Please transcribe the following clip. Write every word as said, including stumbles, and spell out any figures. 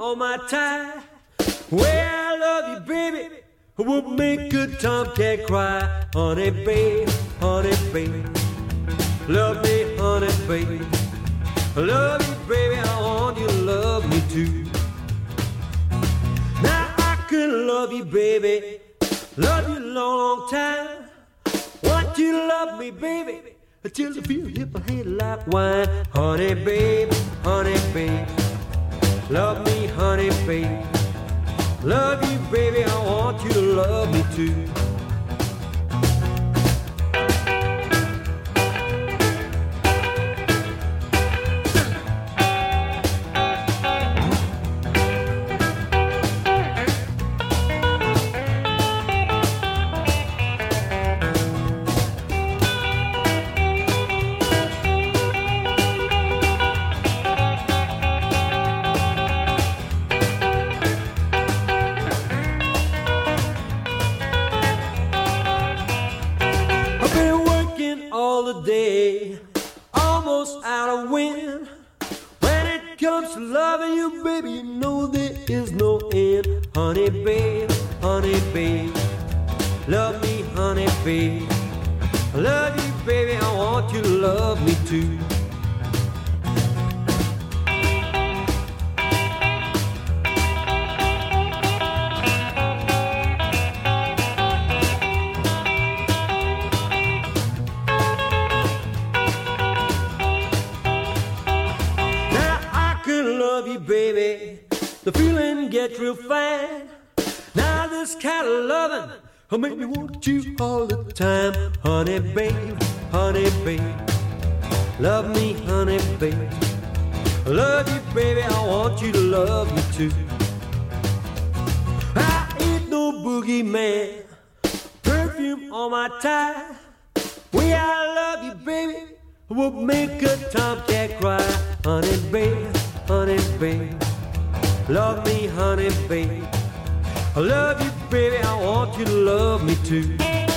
on my tie. Way I love you, baby, would make a tomcat cry. Honey, babe, honey, baby, love me, honey, baby. Love you, baby, I want you to love me too. Now I could love you, baby, love you a long, long time. Want you to love me, baby, until I feel hip and head like wine. Honey, baby, honey, baby, love me, honey, baby. Love you, baby, I want you to love me too. Day, almost out of wind. When it comes to loving you, baby, you know there is no end. Honey, babe, honey, babe, love me, honey, babe. Love you, baby, I want you to love me too. Baby, the feeling gets real fine. Now this kind of loving will make me want you all the time. Honey, babe, honey, babe, love me, honey, babe. Love you, baby, I want you to love me too. I ain't no boogeyman, perfume on my tie. Way I love you, baby, will make a tomcat cry. Honey, babe, honey, babe, love me, honey, babe. I love you, baby, I want you to love me too.